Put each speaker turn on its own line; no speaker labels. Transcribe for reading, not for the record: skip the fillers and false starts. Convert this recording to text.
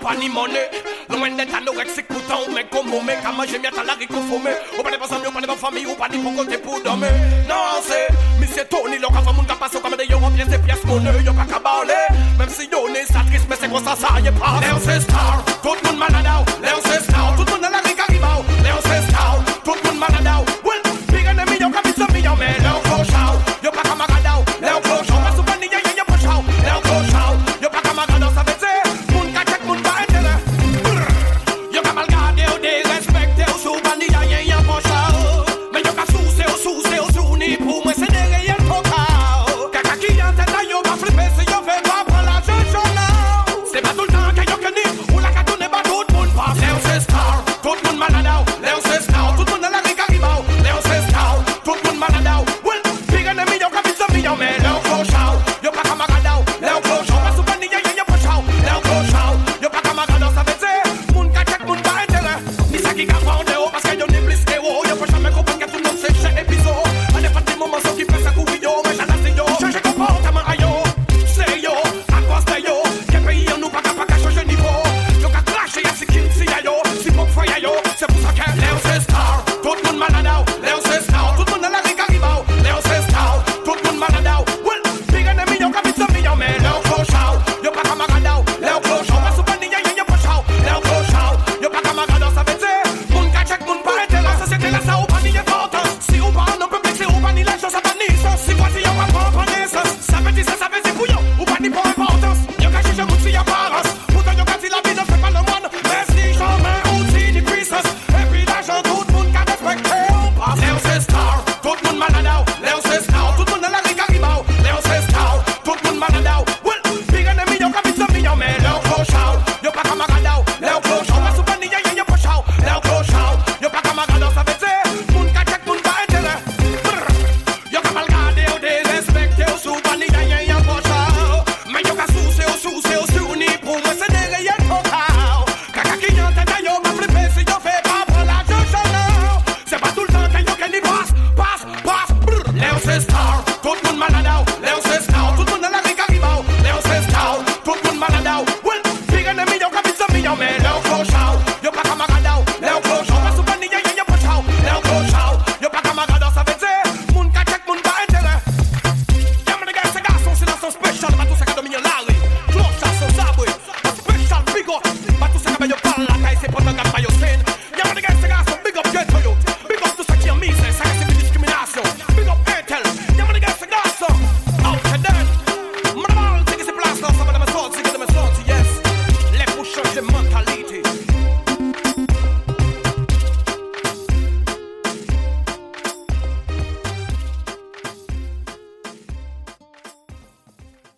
pas ni monnaie. Loin d'être anorexique, pourtant, mais comme on met, qu'à manger, miette à la rico fumé. Ou pas de pas amis, ou pas de pas famille, ou pas de pour côté pour dormir. Non, c'est Monsieur Tony, l'on va moun ka passe comme des Européens, des pièces monnaie, y'a pas qu'à parler. Même si y'on est ça triste, mais c'est quoi ça, ça y est pas. Léon c'est star, tout le monde malade, Léon c'est star, tout le monde à la rica ribao. Léon c'est star, tout le monde malade, well, big enemy, y'a qu'à vite million, mais Léon Cochao, y'a pas camarade, Léon Cochao, pas souvent ni y'a Cochao, Léon Cochao, y'a pas camarade, ça veut dire, moun ka check, moun ka intérêt. Y'a qu'à malgarder, ou dérespecter, ou souvent ni y'a Cochao, mais y'a qu'à soucer, ou souni, pour moi c'est des réels Cochao. Kaka qui en tête à yo, va flipper, si yo fait pas prendre la journal. C'est pas tout le temps que yo que ni, ou la ka tourne pas tout le monde passe. Léon c'est star, tout le monde malade, Léon c'est star, tout le monde à la rica ribao. Léon c'est star, tout le monde malade, well, big enemy, yo ka vite million, mais Léon Cochao, yo pas camarade, Léon Cochao, pas souvent ni y'a Cochao, Léon Cochao, yo pas camarade, ça veut dire, moun ka check, moun ka intérêt. Ni ça qui ka prendre haut, parce que yo n'est plus héros, yo pas jamais comprendre que tout le monde c'est chaque épisode. À n'importe quel moment, sauf qui fait ça courir yo, mais j'en ai yo, changer comportement à yo, c'est yo, à cause de yo, quel pays on nous pas qu'à changer niveau, yo ka clasher y'a si king si y'a yo, si pour fois y'a yo, c'est pour ça que Léon c'est star, tout le monde malade, Léon c'est star, tout le monde à la rica ribao, Léon c'est star, tout le monde malade, well, big enemy yo ka vite million, mais Léon Cochao, yo pas camarade, Léon Cochao, pas souvent ni y'a Cochao, Léon Cochao, yo pas camarade, ça veut dire, moun ka check, moun pas intérêt, ça c'est là, ça ou pas ni important, si ou pas non peut c'est ou pas ni l'argent, ça pas ni ça, si quoi si y'a pas pour naissance, ça veut dire couillon, ou pas ni pour importance, yo ka chercher moun si y'a parence, pourtant yo ka dit la vie ne fait pas le moine, mais si jamais ou si ni puissance, et puis l'argent tout le monde ka respecter, on passe. Léon c'est star, tout le monde malade, Léon c'est star, tout le monde à la rica ribao, Léon c'est star, tout le monde malade, well, big enemy yo ka vite million, mais Léon Cochao, yo pas camarade, Léon Cochao, pas souvent ni y'a Cochao, Léon Cochao, yo pas camarade, ça veut dire, moun ka check, moun ka intérêt. Yo ka malgarder, ou dérespecter, ou souvent ni y'a Cochao, mais yo ka soucer, ou souni, pour moi c'est des réels Cochao. Kaka qui en tête à yo, va flipper, si yo fait pas prendre la journal. C'est pas tout le temps que yo que ni passe, brr. Léon c'est star, tout le monde malade, Léon c'est star, tout le monde à la rica ribao, Léon c'est star, tout le monde malade, well, big enemy yo ka vite million, mais Léon Cochao, yo pas camarade, Léon Cochao, pas souvent ni y'a Cochao, Léon Cochao, yo pas camarade, ça veut dire, moun ka check, moun ka intérêt. Y'a mon gars, c'est garçon, c'est dans son spécial, pas tout ça qui domine l'ari, close ça, son saboué, spécial, big up, pas tout ça qui yo parle la caille, c'est pas ton gars, pas yo scène. Y'a mon gars, c'est garçon, big up, get to yo, big up tout ça qui est mis, ça c'est une discrimination, big up, Intel, y'a mon gars, c'est garçon, out and then, mon mal, c'est que c'est place, non, ça va de me sortir, yes, les pour changer mentalité.